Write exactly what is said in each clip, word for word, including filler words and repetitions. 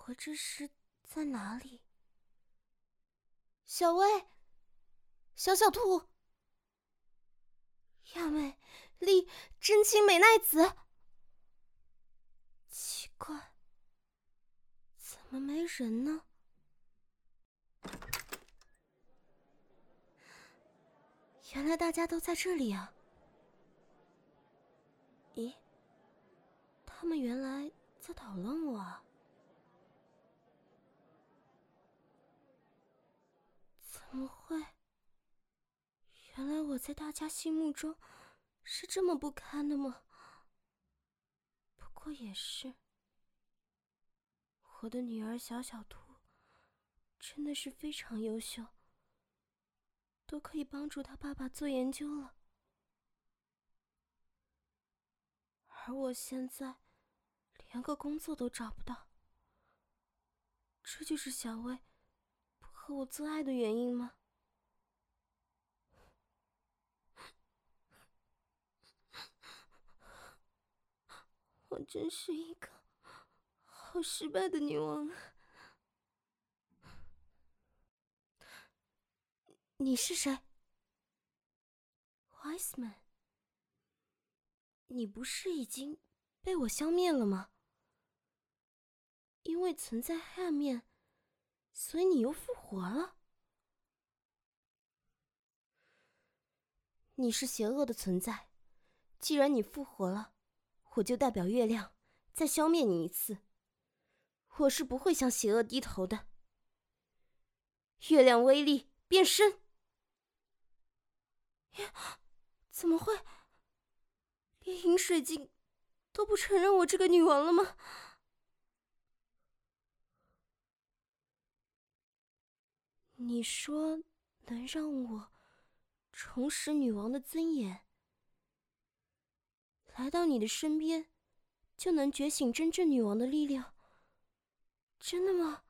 我这是在哪里？小薇，小小兔，亚美丽真情美奈子。奇怪，怎么没人呢？原来大家都在这里啊！咦，他们原来在讨论我啊？怎么会？原来我在大家心目中是这么不堪的吗？不过也是，我的女儿小小兔真的是非常优秀，都可以帮助她爸爸做研究了。而我现在连个工作都找不到，这就是小薇不和我做爱的原因吗？我真是一个好失败的女王啊！你是谁 ？Wiseman， 你不是已经被我消灭了吗？因为存在黑暗面，所以你又复活了。你是邪恶的存在，既然你复活了，我就代表月亮再消灭你一次。我是不会向邪恶低头的。月亮威力变身！怎么会？连饮水晶都不承认我这个女王了吗？你说能让我重拾女王的尊严，来到你的身边，就能觉醒真正女王的力量？真的吗？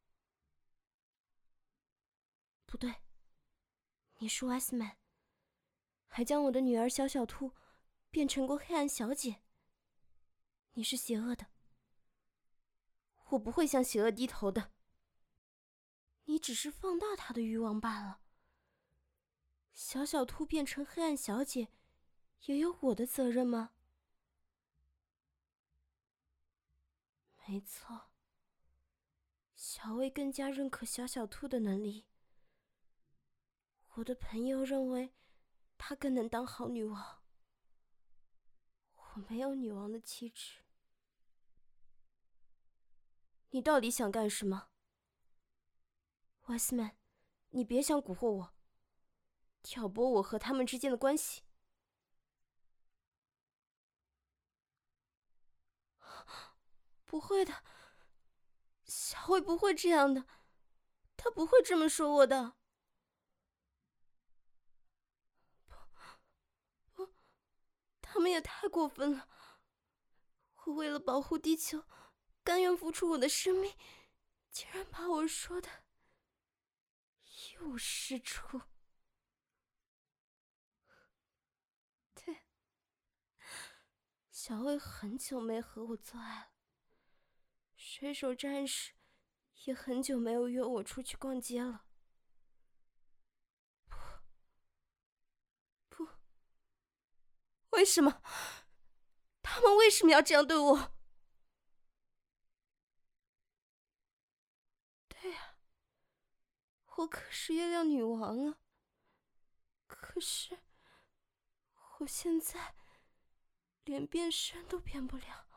不对，你是 Wiseman， 还将我的女儿小小兔变成过黑暗小姐。你是邪恶的，我不会向邪恶低头的。你只是放大她的欲望罢了。小小兔变成黑暗小姐，也有我的责任吗？没错，小薇更加认可小小兔的能力。我的朋友认为她更能当好女王。我没有女王的气质。你到底想干什么 ，Wiseman？ 你别想蛊惑我，挑拨我和他们之间的关系。不会的，小薇不会这样的，她不会这么说我的。不，不，他们也太过分了。我为了保护地球，甘愿付出我的生命，竟然把我说的一无是处。对，小薇很久没和我做爱了，水手战士也很久没有约我出去逛街了。不，不，为什么？他们为什么要这样对我？对呀，我可是月亮女王啊！可是，我现在连变身都变不了。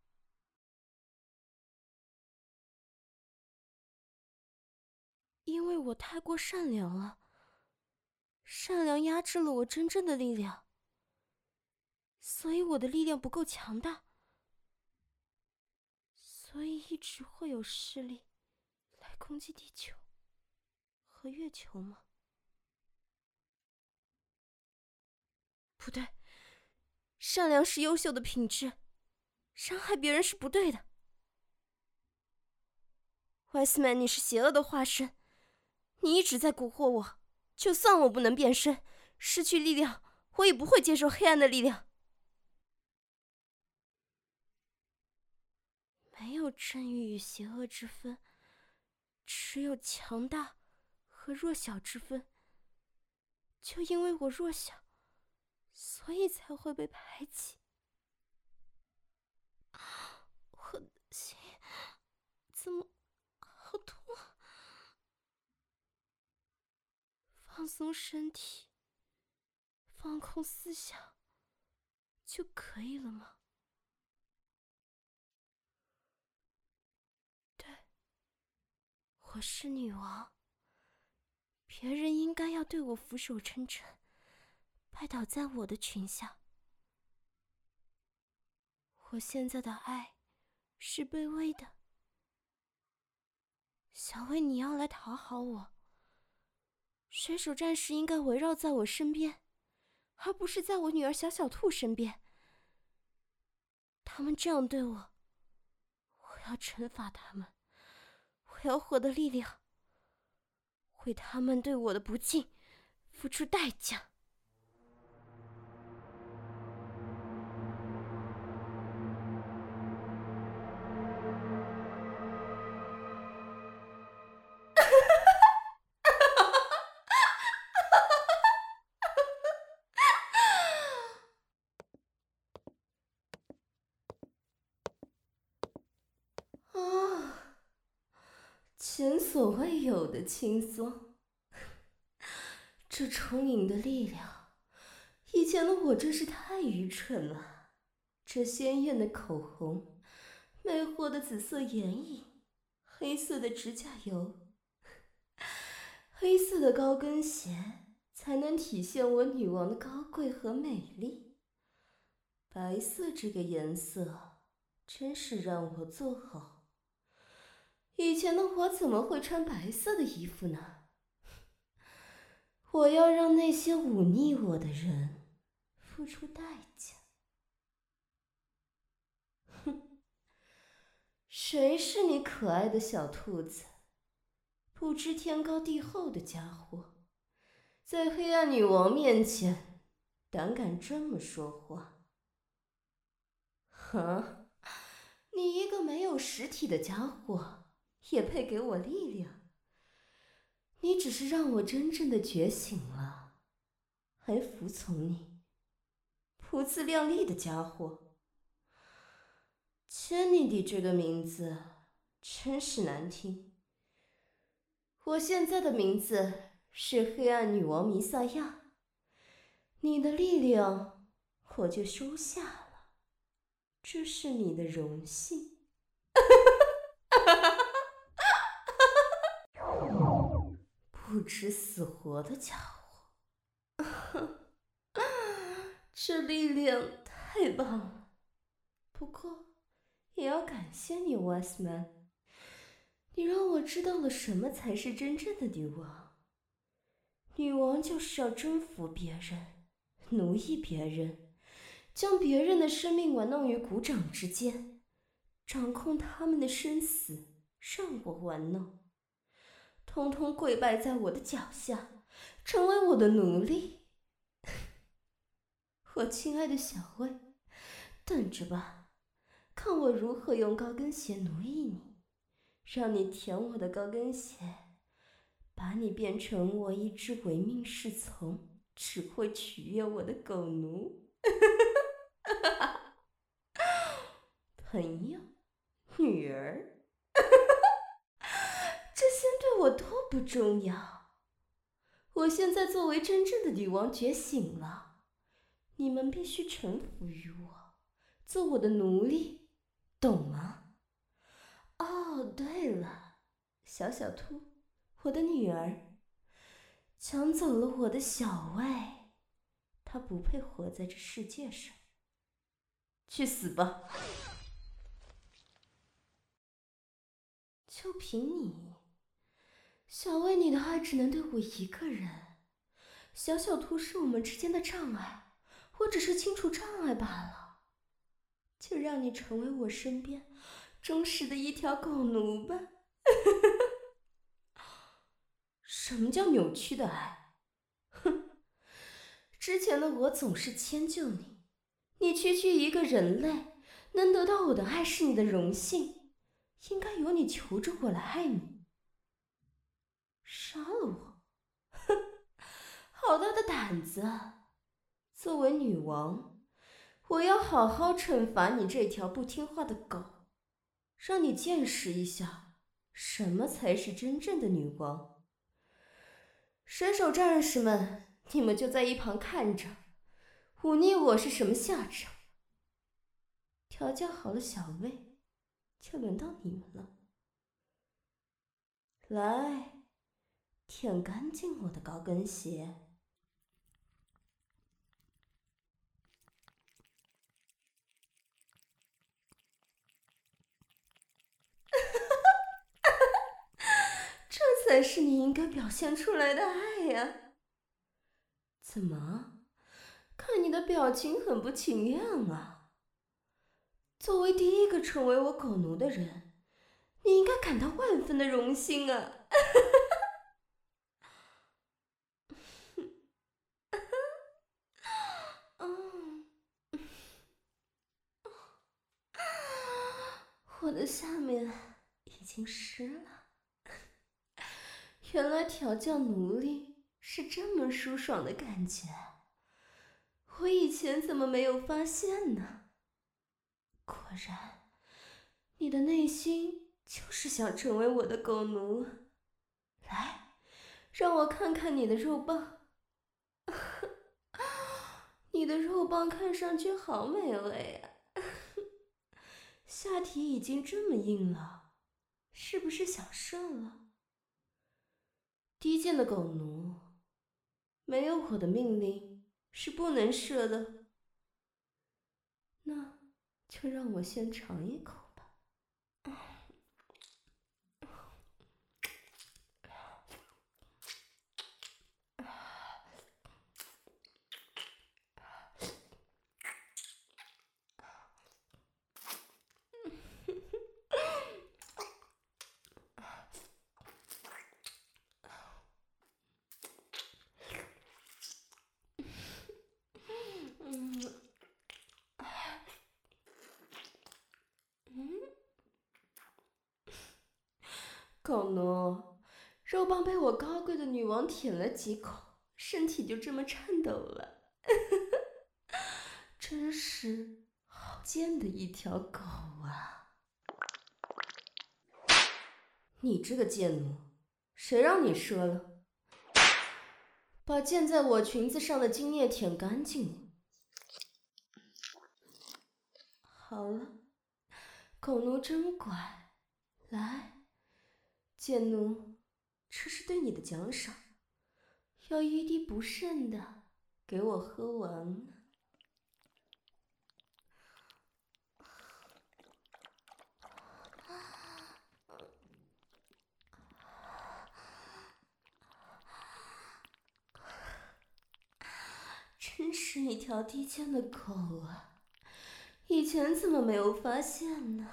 因为我太过善良了，善良压制了我真正的力量，所以我的力量不够强大，所以一直会有势力来攻击地球和月球吗？不对，善良是优秀的品质，伤害别人是不对的。Wiseman， 你是邪恶的化身，你一直在蛊惑我。就算我不能变身，失去力量，我也不会接受黑暗的力量。没没有正义与邪恶之分，只有强大和弱小之分。就因为我弱小，所以才会被排挤。我的心怎么好痛啊！放松身体，放空思想就可以了吗？对，我是女王，别人应该要对我俯首称臣，拜倒在我的裙下。我现在的爱是卑微的。小薇，你要来讨好我，水手战士应该围绕在我身边，而不是在我女儿小小兔身边。他们这样对我，我要惩罚他们，我要获得力量，为他们对我的不敬付出代价。啊，前所未有的轻松，这充盈的力量，以前的我真是太愚蠢了。这鲜艳的口红，魅惑的紫色眼影，黑色的指甲油，黑色的高跟鞋，才能体现我女王的高贵和美丽。白色这个颜色，真是让我作呕。以前的我怎么会穿白色的衣服呢？我要让那些忤逆我的人付出代价。哼，谁是你可爱的小兔子？不知天高地厚的家伙，在黑暗女王面前胆敢这么说话？哈，你一个没有实体的家伙，也配给我力量？你只是让我真正的觉醒了，还服从你，不自量力的家伙。千妮迪这个名字真是难听。我现在的名字是黑暗女王弥撒亚，你的力量我就收下了，这是你的荣幸。不知死活的家伙，这力量太棒了。不过也要感谢你，瓦斯曼，你让我知道了什么才是真正的女王。女王就是要征服别人，奴役别人，将别人的生命玩弄于股掌之间，掌控他们的生死，让我玩弄，通通跪拜在我的脚下，成为我的奴隶。我亲爱的小薇，等着吧，看我如何用高跟鞋奴役你，让你舔我的高跟鞋，把你变成我一只唯命是从，只会取悦我的狗奴。朋友，女儿，这些对我都不重要。我现在作为真正的女王觉醒了，你们必须臣服于我，做我的奴隶，懂吗？哦，对了，小小兔，我的女儿，抢走了我的小薇，她不配活在这世界上。去死吧！就凭你，小薇，你的爱只能对我一个人。小小兔是我们之间的障碍，我只是清除障碍罢了。就让你成为我身边忠实的一条狗奴吧。什么叫扭曲的爱？哼，之前的我总是迁就你，你区区一个人类，能得到我的爱是你的荣幸。 应该由你求着我来害你。杀了我？哼，好大的胆子！作为女王，我要好好惩罚你这条不听话的狗，让你见识一下什么才是真正的女王。水手战士们，你们就在一旁看着，忤逆我是什么下场。调教好了小魏，就轮到你们了。来，舔干净我的高跟鞋。这才是你应该表现出来的爱呀！怎么，看你的表情很不情愿啊？作为第一个成为我狗奴的人，你应该感到万分的荣幸啊！我的下面已经湿了。原来调教奴隶是这么舒爽的感觉，我以前怎么没有发现呢？果然，你的内心就是想成为我的狗奴。来，让我看看你的肉棒。你的肉棒看上去好美味呀！下体已经这么硬了，是不是想射了？低贱的狗奴，没有我的命令是不能射的。那就让我先尝一口吧。狗奴，肉棒被我高贵的女王舔了几口，身体就这么颤抖了。真是好贱的一条狗啊！你这个贱奴，谁让你射了？把溅在我裙子上的精液舔干净。好了，狗奴真乖。来，贱奴，这是对你的奖赏，要一滴不剩的给我喝完。真是一条低贱的狗啊！以前怎么没有发现呢？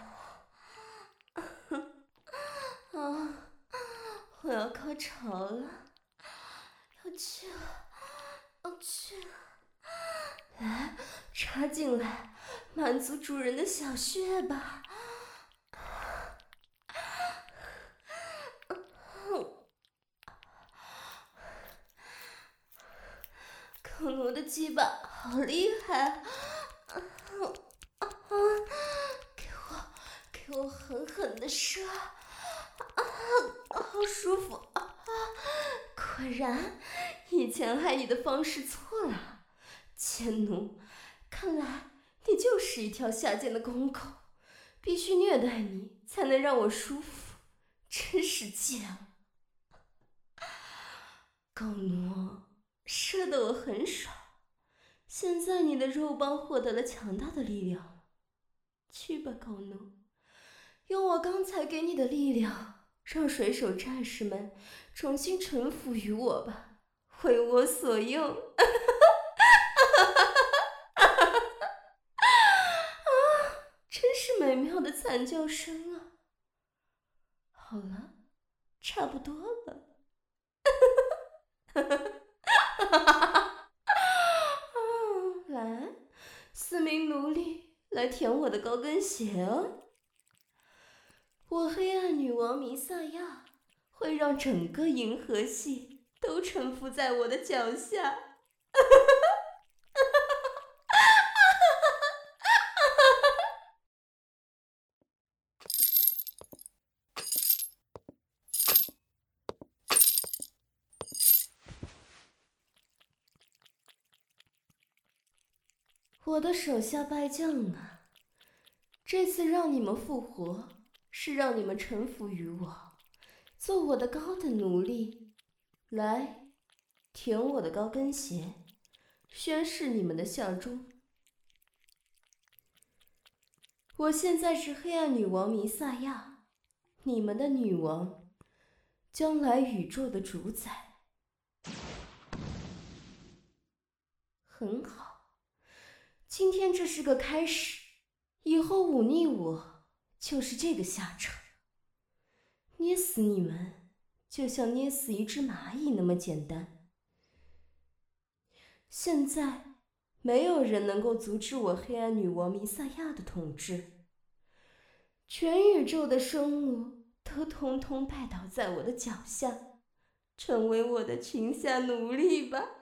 啊，我要高潮了，要去了，要去了！来，插进来，满足主人的小穴吧！狗奴的鸡巴好厉害！给我，给我狠狠的射！啊，好舒服啊！果然，以前害你的方式错了，贱奴，看来你就是一条下贱的公狗，必须虐待你才能让我舒服，真是贱！狗奴，射得我很爽，现在你的肉棒获得了强大的力量，去吧，狗奴，用我刚才给你的力量，让水手战士们重新臣服于我吧，为我所用。啊，真是美妙的惨叫声啊！好了，差不多了。来，四名奴隶来舔我的高跟鞋哦。 我黑暗女王弥撒亚会让整个银河系都臣服在我的脚下。我的手下败将啊，这次让你们复活，是让你们臣服于我，做我的高等奴隶。来，舔我的高跟鞋，宣誓你们的效忠。我现在是黑暗女王弥撒亚，你们的女王，将来宇宙的主宰。很好，今天这是个开始，以后忤逆我就是这个下场。捏死你们，就像捏死一只蚂蚁那么简单。现在没有人能够阻止我黑暗女王弥撒亚的统治，全宇宙的生物都通通拜倒在我的脚下，成为我的裙下奴隶吧。